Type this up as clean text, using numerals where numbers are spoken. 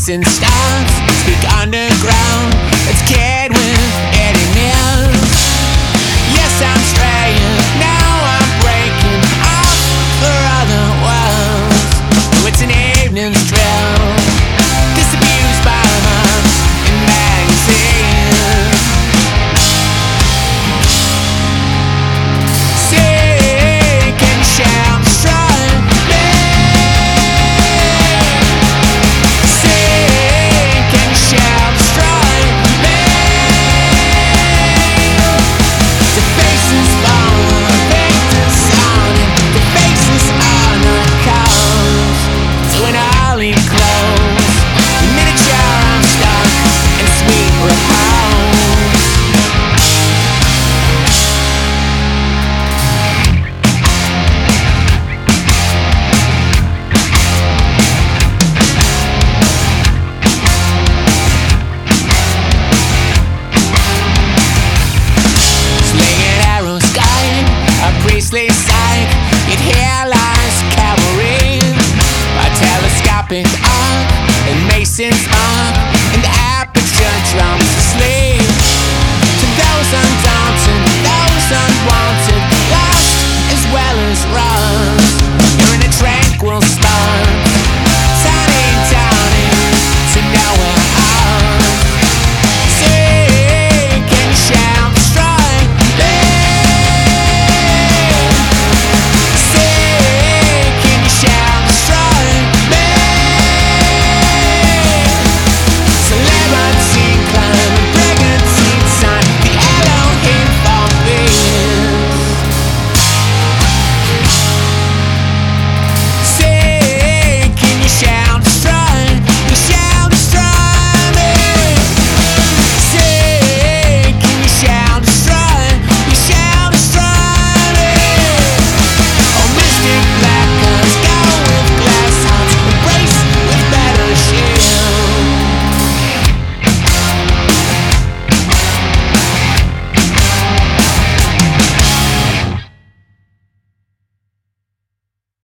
Racing stars speak underground. It's kid with Eddie Mills. Yes, I'm straying, now I'm breaking off for other worlds. Oh, it's an evening stroll, disabused by months in magazines. Sick and sham struggling. Sick and sham struggling. The faces falling, faces sounding, the faces on the coast. So in early clothes, miniature I'm stuck in sweet repose. Slinging arrows guide a priestly sight. Yet here lies cavalry, a telescopic arc and Mason's arc, and the aperture drums asleep. To those undaunted, those unwanted, lost as well as right.